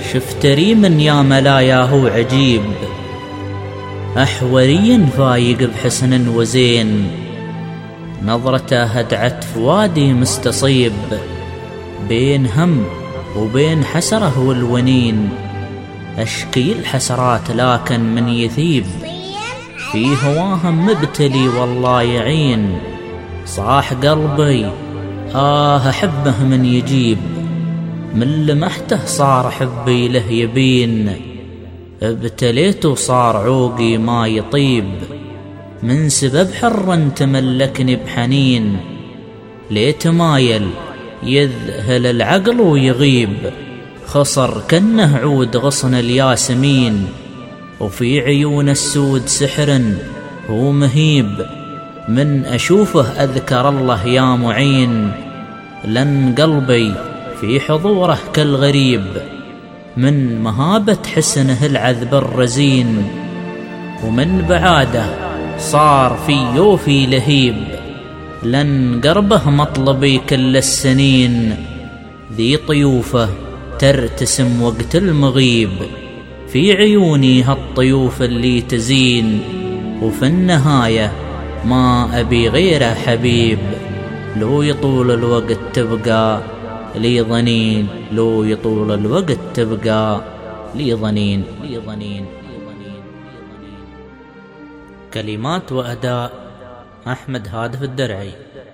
شفت ريم يا ملاياه عجيب، أحوري فايق بحسن وزين، نظرته هدعت فؤادي مستصيب، بين هم وبين حسره والونين، أشكي الحسرات لكن من يثيب، في هواهم مبتلي والله يعين، صاح قلبي أحبه من يجيب، من لمحته صار حبي له يبين، ابتليته صار عوقي ما يطيب، من سبب حر تملكني بحنين، ليتمايل يذهل العقل ويغيب، خصر كنه عود غصن الياسمين، وفي عيون السود سحر هو مهيب، من أشوفه أذكر الله يا معين، لن قلبي في حضوره كالغريب، من مهابة حسنه العذب الرزين، ومن بعاده صار في يوفي لهيب، لن قربه مطلبي كل السنين، ذي طيوفه ترتسم وقت المغيب، في عيوني هالطيوف اللي تزين، وفي النهاية ما أبي غيره حبيب، لو يطول الوقت تبقى لي ظنين، لو يطول الوقت تبقى لي ظنين. كلمات وأداء أحمد هادف الدرعي.